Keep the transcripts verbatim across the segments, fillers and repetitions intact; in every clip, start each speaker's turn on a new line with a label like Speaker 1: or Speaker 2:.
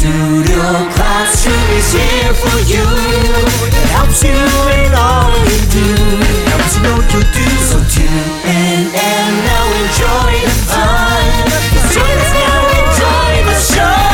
Speaker 1: Studio Classroom is here for you. It helps you in all you do. Helps you know what you do. So tune in and now enjoy the fun. Join us now, enjoy the show.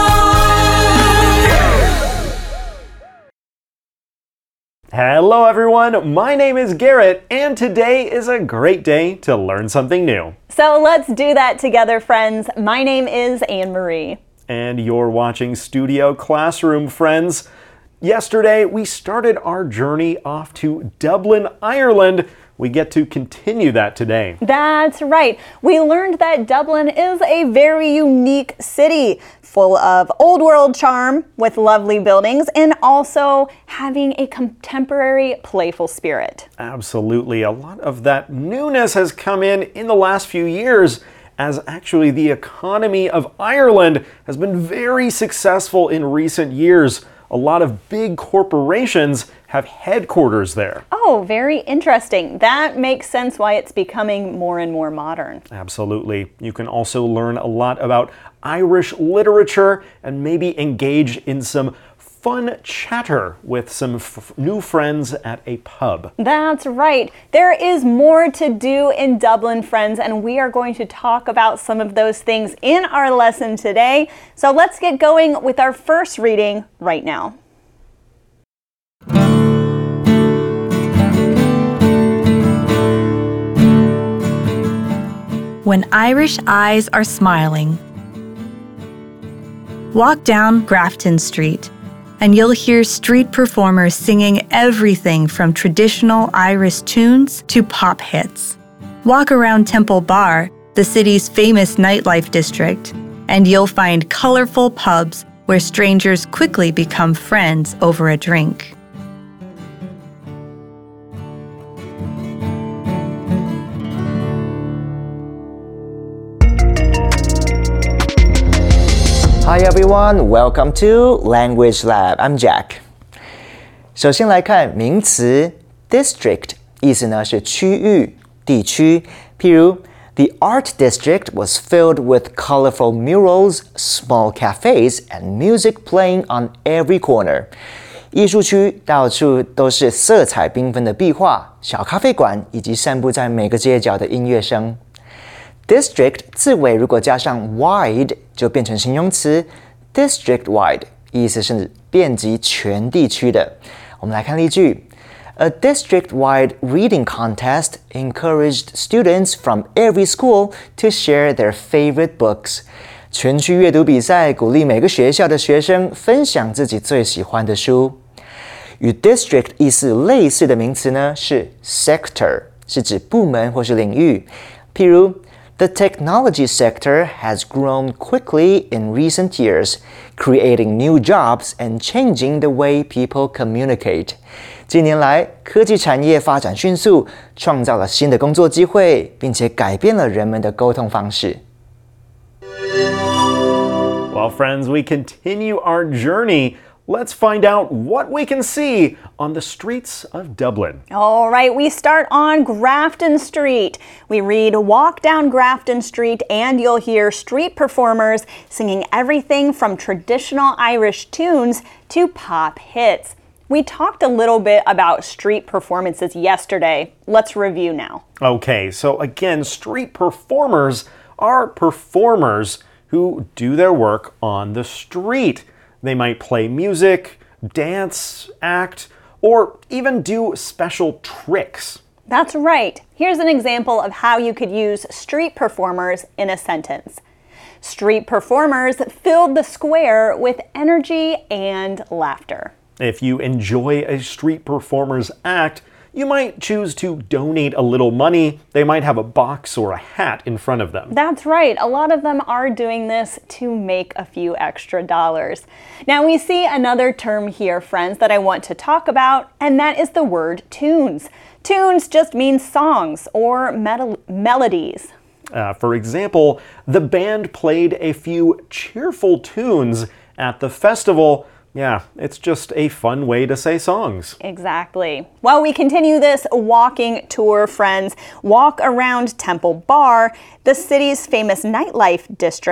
Speaker 2: Hello everyone, my name is Garrett, and today is a great day to learn something new.
Speaker 3: So let's do that together, friends. My name is Anne-Marie.
Speaker 2: And you're watching Studio Classroom, friends. Yesterday, we started our journey off to Dublin, Ireland. We get to continue that today.
Speaker 3: That's right. We learned that Dublin is a very unique city, full of old world charm with lovely buildings and also having a contemporary playful spirit.
Speaker 2: Absolutely. A lot of that newness has come in in the last few years, as actually the economy of Ireland has been very successful in recent years. A lot of big corporations have headquarters there.
Speaker 3: Oh, very interesting. That makes sense why it's becoming more and more modern.
Speaker 2: Absolutely. You can also learn a lot about Irish literature and maybe engage in some fun chatter with some f- new friends at a pub.
Speaker 3: That's right. There is more to do in Dublin, friends, and we are going to talk about some of those things in our lesson today. So let's get going with our first reading right now.
Speaker 4: When Irish eyes are smiling. Walk down Grafton Street, and you'll hear street performers singing everything from traditional Irish tunes to pop hits. Walk around Temple Bar, the city's famous nightlife district, and you'll find colorful pubs where strangers quickly become friends over a drink.
Speaker 5: Hi everyone, welcome to Language Lab. I'm Jack. 首先来看名词 district， 意思呢是区域、地区。譬如 The art district was filled with colorful murals, small cafes, and music playing on every corner. 艺术区到处都是色彩缤纷的壁画、小咖啡馆以及散布在每个街角的音乐声。District 字尾如果加上 wide 就变成形容词 district wide， 意思是遍及全地区的。我们来看例句 A district-wide reading contest encouraged students from every school to share their favorite books. 全区阅读比赛鼓励每个学校的学生分享自己最喜欢的书。与 district 意思类似的名词呢是 sector， 是指部门或是领域。譬如The technology sector has grown quickly in recent years, creating new jobs and changing the way people communicate. 近年来，科技产业发展迅速，创造了新的工作机会，并且改变了人们的沟通方式。
Speaker 2: Well, friends, we continue our journey. Let's find out what we can see on the streets of Dublin.
Speaker 3: All right, we start on Grafton Street. We read, walk down Grafton Street and you'll hear street performers singing everything from traditional Irish tunes to pop hits. We talked a little bit about street performances yesterday. Let's review now.
Speaker 2: Okay, so again, street performers are performers who do their work on the street. They might play music, dance, act, or even do special tricks.
Speaker 3: That's right. Here's an example of how you could use street performers in a sentence. Street performers filled the square with energy and laughter.
Speaker 2: If you enjoy a street performer's act, you might choose to donate a little money. They might have a box or a hat in front of them.
Speaker 3: That's right. A lot of them are doing this to make a few extra dollars. Now we see another term here, friends, that I want to talk about, and that is the word tunes. Tunes just means songs or mel- melodies.
Speaker 2: Uh, for example, the band played a few cheerful tunes at the festival. Yeah, it's just a fun way to say songs.
Speaker 3: Exactly. While we continue this walking tour, friends, walk around Temple Bar, the city's famous nightlife district,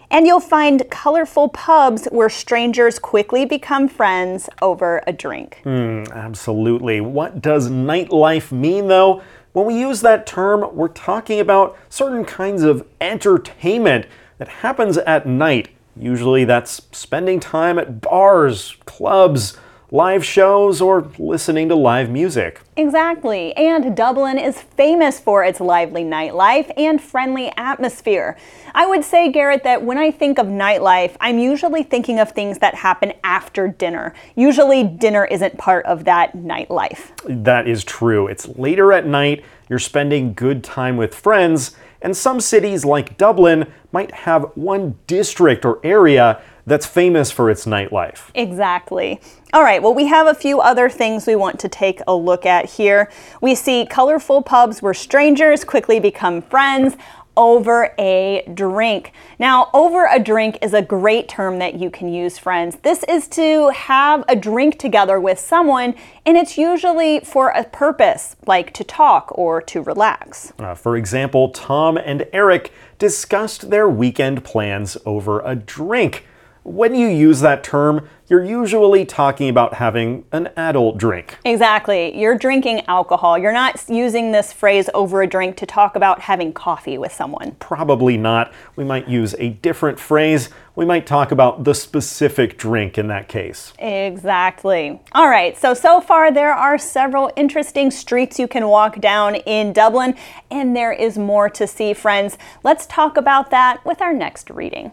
Speaker 3: And you'll find colorful pubs where strangers quickly become friends over a drink.
Speaker 2: Mm, absolutely. What does nightlife mean, though? When we use that term, we're talking about certain kinds of entertainment that happens at night. Usually that's spending time at bars, clubs, live shows, or listening to live music.
Speaker 3: Exactly, and Dublin is famous for its lively nightlife and friendly atmosphere. I would say, Garrett, that when I think of nightlife, I'm usually thinking of things that happen after dinner. Usually dinner isn't part of that nightlife.
Speaker 2: That is true. It's later at night, you're spending good time with friends, and some cities like Dublin might have one district or area that's famous for its nightlife.
Speaker 3: Exactly. All right, well, we have a few other things we want to take a look at here. We see colorful pubs where strangers quickly become friends over a drink. Now, over a drink is a great term that you can use, friends. This is to have a drink together with someone, and it's usually for a purpose, like to talk or to relax.
Speaker 2: Uh, for example, Tom and Eric discussed their weekend plans over a drink. When you use that term, you're usually talking about having an adult drink.
Speaker 3: Exactly. You're drinking alcohol. You're not using this phrase over a drink to talk about having coffee with someone.
Speaker 2: Probably not. We might use a different phrase. We might talk about the specific drink in that case.
Speaker 3: Exactly. All right, so, so far there are several interesting streets you can walk down in Dublin, and there is more to see, friends. Let's talk about that with our next reading.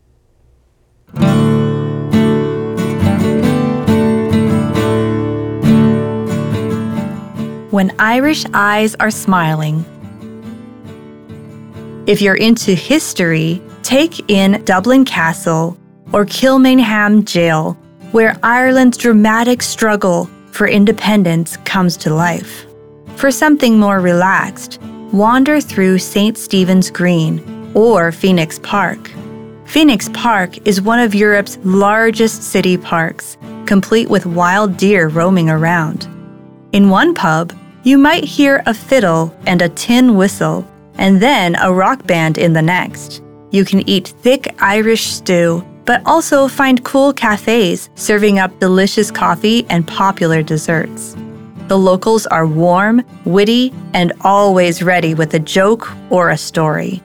Speaker 4: When Irish eyes are smiling. If you're into history, take in Dublin Castle or Kilmainham Jail, where Ireland's dramatic struggle for independence comes to life. For something more relaxed, wander through Saint Stephen's Green or Phoenix Park. Phoenix Park is one of Europe's largest city parks, complete with wild deer roaming around. In one pub, you might hear a fiddle and a tin whistle, and then a rock band in the next. You can eat thick Irish stew, but also find cool cafes serving up delicious coffee and popular desserts. The locals are warm, witty, and always ready with a joke or a story.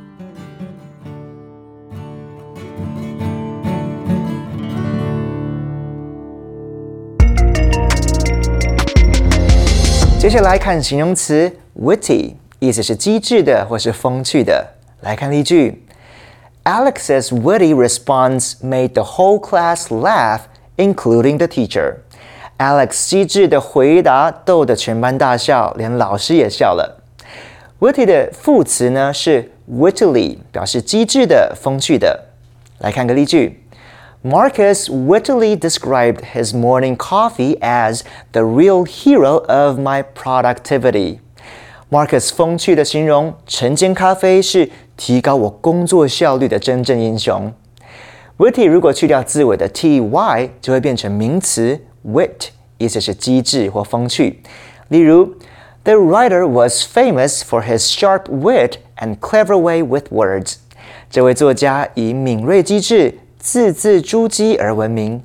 Speaker 5: "接下来看形容词 witty， 意思是机智的或是风趣的。来看例句 ：Alex's witty response made the whole class laugh, including the teacher. Alex 机智的回答逗得全班大笑，连老师也笑了。Witty 的副词呢是 wittily， 表示机智的、风趣的。来看个例句。Marcus wittily described his morning coffee as the real hero of my productivity. Marcus 风趣的形容晨间咖啡是提高我工作效率的真正英雄。Witty 如果去掉字尾的 ty， 就会变成名词 wit， 意思是机智或风趣。例如 The writer was famous for his sharp wit and clever way with words. 这位作家以敏锐机智、字字珠玑而闻名。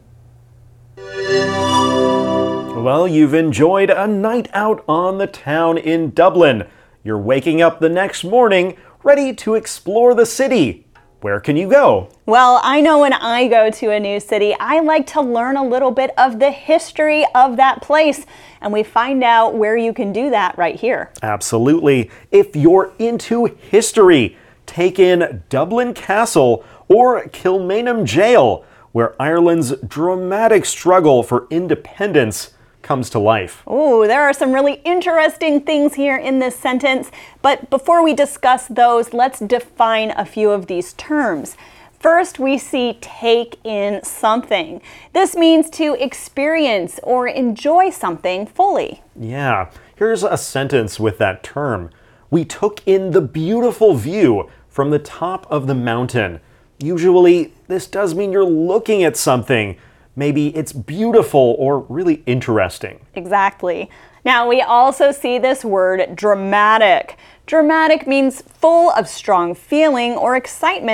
Speaker 2: Well, you've enjoyed a night out on the town in Dublin. You're waking up the next morning, ready to explore the city. Where can you go?
Speaker 3: Well, I know when I go to a new city, I like to learn a little bit of the history of that place, and we find out where you can do that right here.
Speaker 2: Absolutely. If you're into history, take in Dublin Castle or Kilmainham Jail, where Ireland's dramatic struggle for independence comes to life.
Speaker 3: Ooh, there are some really interesting things here in this sentence, but before we discuss those, let's define a few of these terms. First, we see take in something. This means to experience or enjoy something fully.
Speaker 2: Yeah, here's a sentence with that term. We took in the beautiful view from the top of the mountain. Usually, this does mean you're looking at something. Maybe it's beautiful or really interesting.
Speaker 3: Exactly. Now, we also see this word dramatic. Dramatic means full of strong feeling or excitement.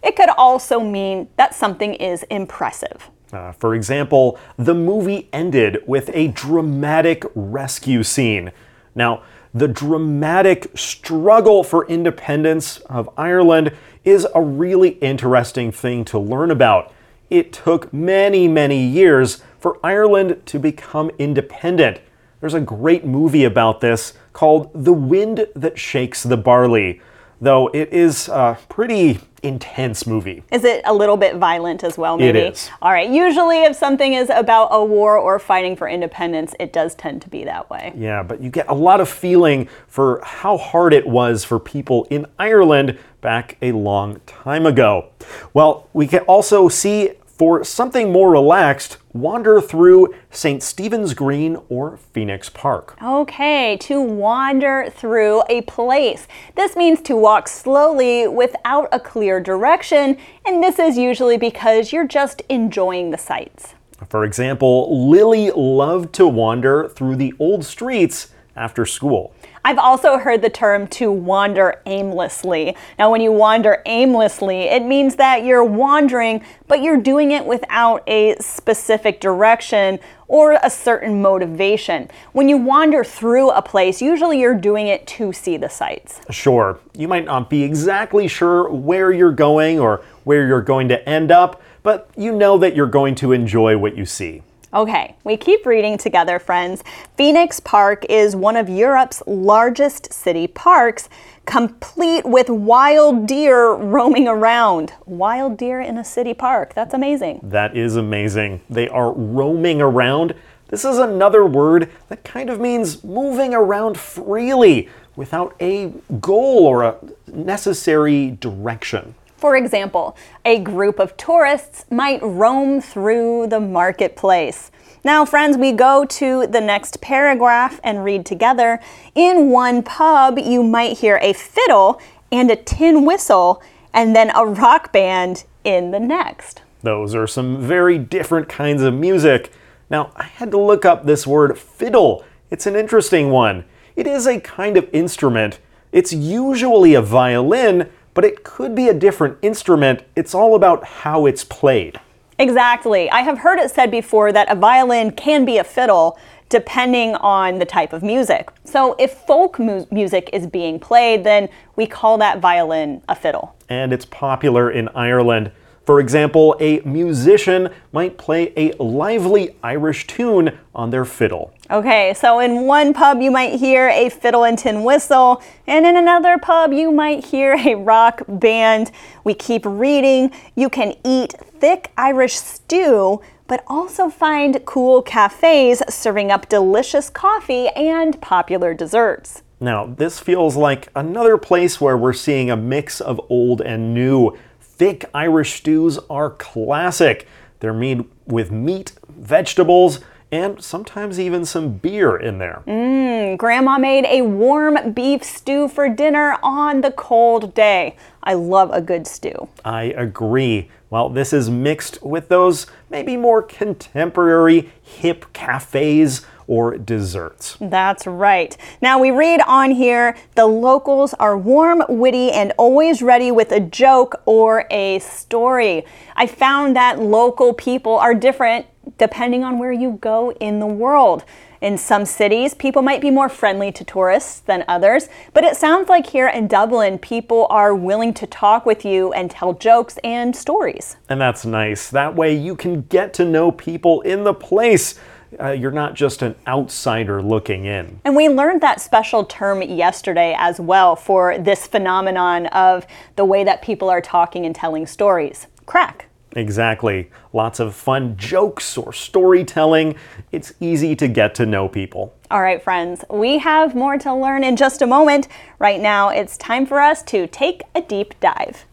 Speaker 3: It could also mean that something is impressive.
Speaker 2: Uh, for example, the movie ended with a dramatic rescue scene. Now, the dramatic struggle for independence of Ireland is a really interesting thing to learn about. It took many, many years for Ireland to become independent. There's a great movie about this called The Wind That Shakes the Barley, though it is a pretty intense movie.
Speaker 3: Is it a little bit violent as well, maybe?
Speaker 2: It is.
Speaker 3: All right, usually if something is about a war or fighting for independence, it does tend to be that way.
Speaker 2: Yeah, but you get a lot of feeling for how hard it was for people in Ireland back a long time ago. Well, we can also see, for something more relaxed, wander through Saint Stephen's Green or Phoenix Park.
Speaker 3: Okay, to wander through a place. This means to walk slowly without a clear direction, and this is usually because you're just enjoying the sights.
Speaker 2: For example, Lily loved to wander through the old streets after school.
Speaker 3: I've also heard the term to wander aimlessly. Now, when you wander aimlessly, it means that you're wandering, but you're doing it without a specific direction or a certain motivation. When you wander through a place, usually you're doing it to see the sights.
Speaker 2: Sure, you might not be exactly sure where you're going or where you're going to end up, but you know that you're going to enjoy what you see.
Speaker 3: Okay, we keep reading together, friends. Phoenix Park is one of Europe's largest city parks, complete with wild deer roaming around. Wild deer in a city park. That's amazing.
Speaker 2: That is amazing. They are roaming around. This is another word that kind of means moving around freely without a goal or a necessary direction.
Speaker 3: For example, a group of tourists might roam through the marketplace. Now, friends, we go to the next paragraph and read together. In one pub, you might hear a fiddle and a tin whistle, and then a rock band in the next.
Speaker 2: Those are some very different kinds of music. Now, I had to look up this word fiddle. It's an interesting one. It is a kind of instrument. It's usually a violin, but it could be a different instrument. It's all about how it's played.
Speaker 3: Exactly. I have heard it said before that a violin can be a fiddle depending on the type of music. So if folk mu- music is being played, then we call that violin a fiddle.
Speaker 2: And it's popular in Ireland. For example, a musician might play a lively Irish tune on their fiddle.
Speaker 3: Okay, so in one pub you might hear a fiddle and tin whistle, and in another pub you might hear a rock band. We keep reading. You can eat thick Irish stew, but also find cool cafes serving up delicious coffee and popular desserts.
Speaker 2: Now, this feels like another place where we're seeing a mix of old and new. Thick Irish stews are classic. They're made with meat, vegetables, and sometimes even some beer in there.
Speaker 3: Mmm, Grandma made a warm beef stew for dinner on the cold day. I love a good stew.
Speaker 2: I agree. Well, this is mixed with those maybe more contemporary hip cafes or desserts.
Speaker 3: That's right. Now we read on here, the locals are warm, witty, and always ready with a joke or a story. I found that local people are different depending on where you go in the world. In some cities, people might be more friendly to tourists than others, but it sounds like here in Dublin, people are willing to talk with you and tell jokes and stories.
Speaker 2: And that's nice. That way you can get to know people in the place. Uh, you're not just an outsider looking in.
Speaker 3: And we learned that special term yesterday as well for this phenomenon of the way that people are talking and telling stories. Crack.
Speaker 2: Exactly. Lots of fun jokes or storytelling. It's easy to get to know people.
Speaker 3: All right, friends, we have more to learn in just a moment. Right now, it's time for us to take a deep dive.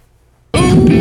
Speaker 6: Deep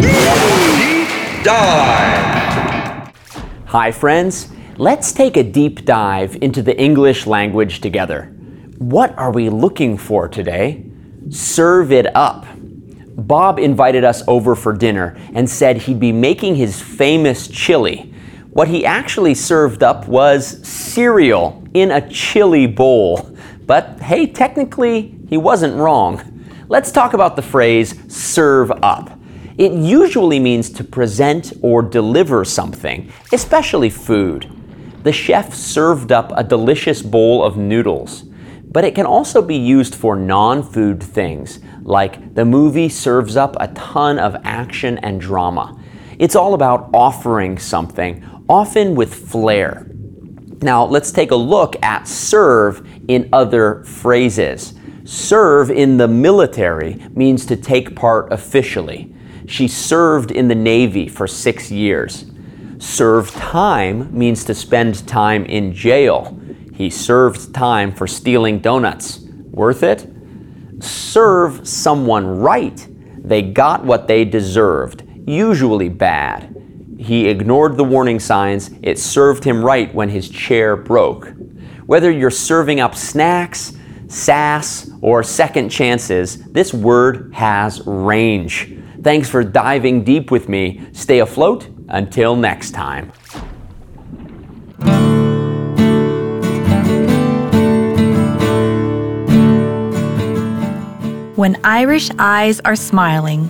Speaker 6: dive. Hi, friends. Let's take a deep dive into the English language together. What are we looking for today? Serve it up. Bob invited us over for dinner and said he'd be making his famous chili. What he actually served up was cereal in a chili bowl. But hey, technically, he wasn't wrong. Let's talk about the phrase serve up. It usually means to present or deliver something, especially food. The chef served up a delicious bowl of noodles. But it can also be used for non-food things, like the movie serves up a ton of action and drama. It's all about offering something, often with flair. Now, let's take a look at serve in other phrases. Serve in the military means to take part officially. She served in the Navy for six years. Serve time means to spend time in jail. He served time for stealing donuts. Worth it? Serve someone right. They got what they deserved, usually bad. He ignored the warning signs. It served him right when his chair broke. Whether you're serving up snacks, sass, or second chances, this word has range. Thanks for diving deep with me. Stay afloat until next time.
Speaker 4: When Irish eyes are smiling.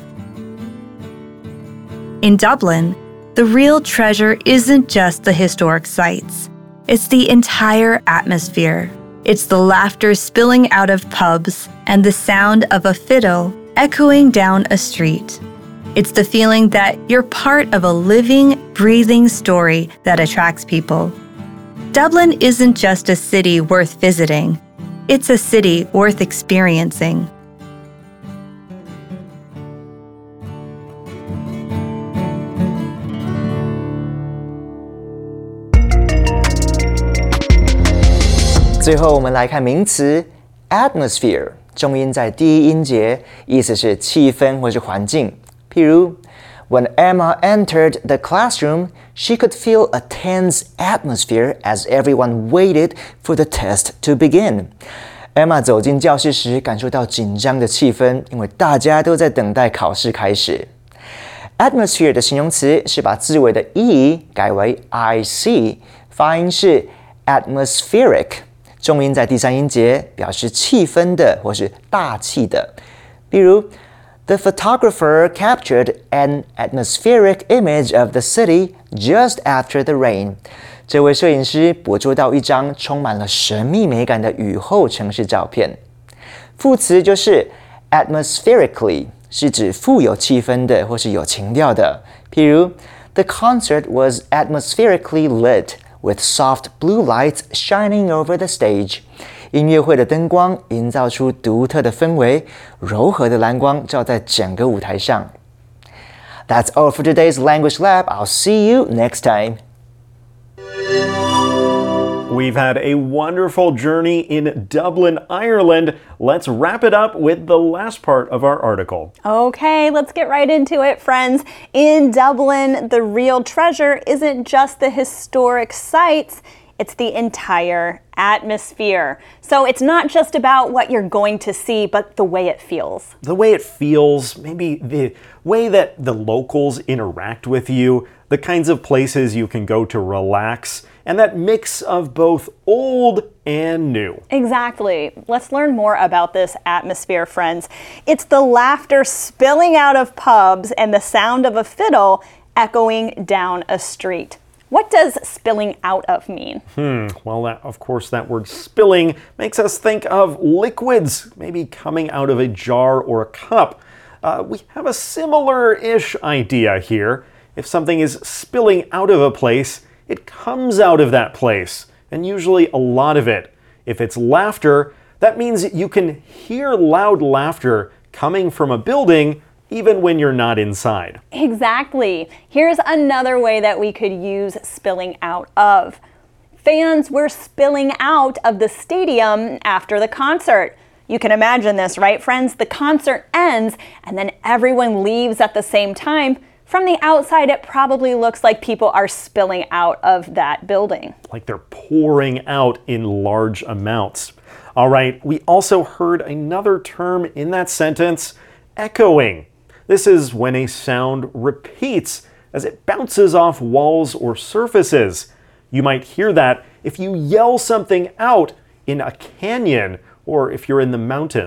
Speaker 4: In Dublin, the real treasure isn't just the historic sights. It's the entire atmosphere. It's the laughter spilling out of pubs and the sound of a fiddle echoing down a street. It's the feeling that you're part of a living, breathing story that attracts people. Dublin isn't just a city worth visiting. It's a city worth experiencing.
Speaker 5: 最后我们来看名词 atmosphere， 重音在第一音节，意思是气氛或是环境。譬如 When Emma entered the classroom, she could feel a tense atmosphere as everyone waited for the test to begin. Emma 走进教室时，感受到紧张的气氛，因为大家都在等待考试开始。Atmosphere 的形容词是把字尾的 e 改为 ic， 发音是 atmospheric。重音在第三音节，表示气氛的或是大气的。比如 The photographer captured an atmospheric image of the city just after the rain. 这位摄影师捕捉到一张充满了神秘美感的雨后城市照片。副词就是 atmospherically， 是指富有气氛的或是有情调的。譬如 The concert was atmospherically lit.With soft blue lights shining over the stage. 音乐会的灯光营造出独特的氛围，柔和的蓝光照在整个舞台上。That's all for today's Language Lab. I'll see you next time.
Speaker 2: We've had a wonderful journey in Dublin, Ireland. Let's wrap it up with the last part of our article.
Speaker 3: Okay, let's get right into it, friends. In Dublin, the real treasure isn't just the historic sights, it's the entire atmosphere. So it's not just about what you're going to see, but the way it feels.
Speaker 2: The way it feels, maybe the way that the locals interact with you, the kinds of places you can go to relax, and that mix of both old and new.
Speaker 3: Exactly. Let's learn more about this atmosphere, friends. It's the laughter spilling out of pubs and the sound of a fiddle echoing down a street. What does spilling out of mean?
Speaker 2: Hmm, well, that, of course, that word spilling makes us think of liquids, maybe coming out of a jar or a cup. Uh, we have a similar-ish idea here. If something is spilling out of a place, it comes out of that place, and usually a lot of it. If it's laughter, that means you can hear loud laughter coming from a building even when you're not inside.
Speaker 3: Exactly. Here's another way that we could use spilling out of. Fans were spilling out of the stadium after the concert. You can imagine this, right, friends? The concert ends, and then everyone leaves at the same time. From the outside, it probably looks like people are spilling out of that building.
Speaker 2: Like they're pouring out in large amounts. All right, we also heard another term in that sentence, echoing. This is when a sound repeats as it bounces off walls or surfaces. You might hear that if you yell something out in a canyon or if you're in the mountains.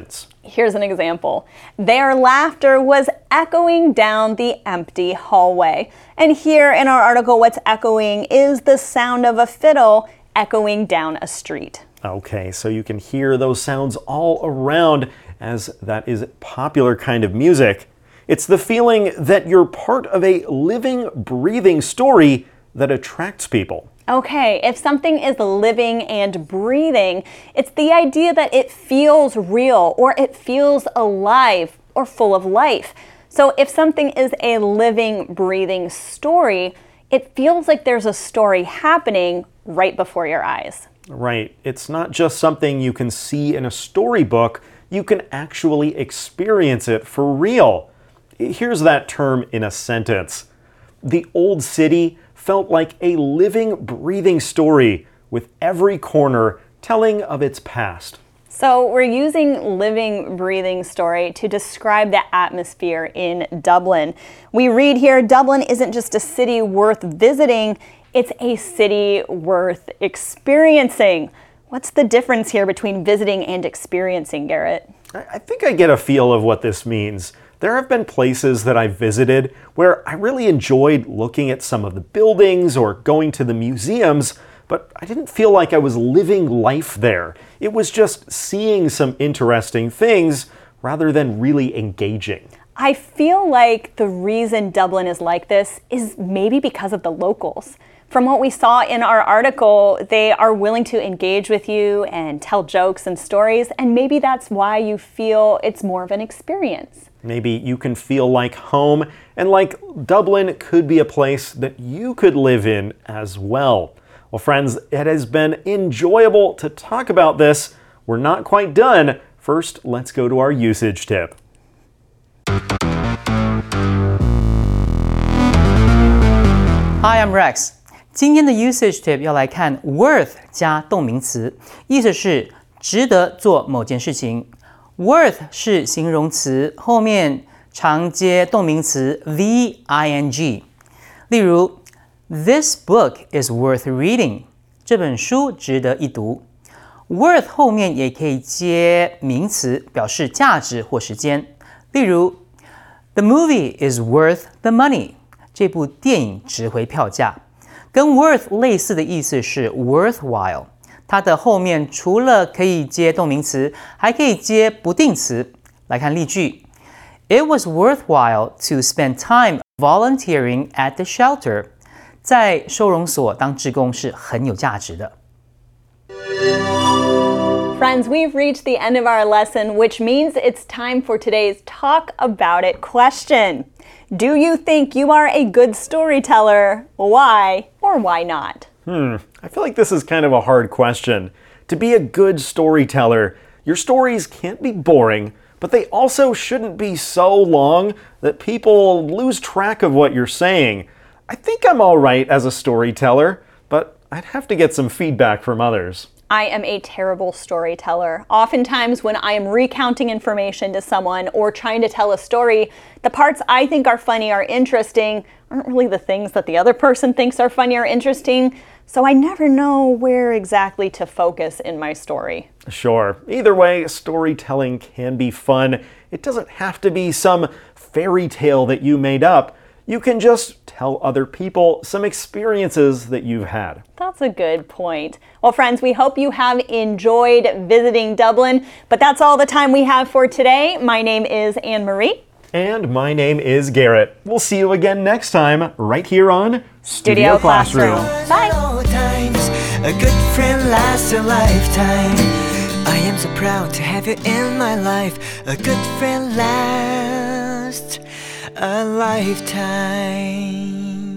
Speaker 3: Here's an example. Their laughter was echoing down the empty hallway. And here in our article, what's echoing is the sound of a fiddle echoing down a street.
Speaker 2: Okay, so you can hear those sounds all around, as that is popular kind of music. It's the feeling that you're part of a living, breathing story that attracts people.
Speaker 3: Okay, if something is living and breathing, it's the idea that it feels real or it feels alive or full of life. So if something is a living, breathing story, it feels like there's a story happening right before your eyes.
Speaker 2: Right. It's not just something you can see in a storybook, you can actually experience it for real. Here's that term in a sentence. The old city felt like a living, breathing story with every corner telling of its past.
Speaker 3: So we're using living, breathing story to describe the atmosphere in Dublin. We read here, Dublin isn't just a city worth visiting, it's a city worth experiencing. What's the difference here between visiting and experiencing, Garrett?
Speaker 2: I think I get a feel of what this means. There have been places that I've visited where I really enjoyed looking at some of the buildings or going to the museums, but I didn't feel like I was living life there. It was just seeing some interesting things rather than really engaging.
Speaker 3: I feel like the reason Dublin is like this is maybe because of the locals. From what we saw in our article, they are willing to engage with you and tell jokes and stories, and maybe that's why you feel it's more of an experience.
Speaker 2: Maybe you can feel like home, and like Dublin could be a place that you could live in as well. Well, friends, it has been enjoyable to talk about this. We're not quite done. First, let's go to our usage tip.
Speaker 7: Hi, I'm Rex. 今天的 usage tip 要来看 worth 加动名词，意思是值得做某件事情。worth 是形容词，后面常接动名词 the。例如 This book is worth reading. 这本书值得一读。worth 后面也可以接名词，表示价值或时间。例如 The movie is worth the money. 这部电影值回票价。跟 worth 类似的意思是 worthwhile， 它的后面除了可以接动名词，还可以接不定词。来看例句 It was worthwhile to spend time volunteering at the shelter. 在收容所当志工是很有价值的。
Speaker 3: Friends, we've reached the end of our lesson, which means it's time for today's Talk About It question. Do you think you are a good storyteller? Why or why not?
Speaker 2: Hmm, I feel like this is kind of a hard question. To be a good storyteller, your stories can't be boring, but they also shouldn't be so long that people lose track of what you're saying. I think I'm all right as a storyteller, but I'd have to get some feedback from others.
Speaker 3: I am a terrible storyteller. Oftentimes when I am recounting information to someone or trying to tell a story, the parts I think are funny or interesting aren't really the things that the other person thinks are funny or interesting, so I never know where exactly to focus in my story.
Speaker 2: Sure. Either way, storytelling can be fun. It doesn't have to be some fairy tale that you made up. You can just tell other people some experiences that you've had.
Speaker 3: That's a good point. Well, friends, we hope you have enjoyed visiting Dublin, but that's all the time we have for today. My name is Anne-Marie.
Speaker 2: And my name is Garrett. We'll see you again next time, right here on
Speaker 3: Studio Classroom. Bye.
Speaker 1: A good friend lasts a lifetime. I am so proud to have you in my life. A good friend lasts a lifetime.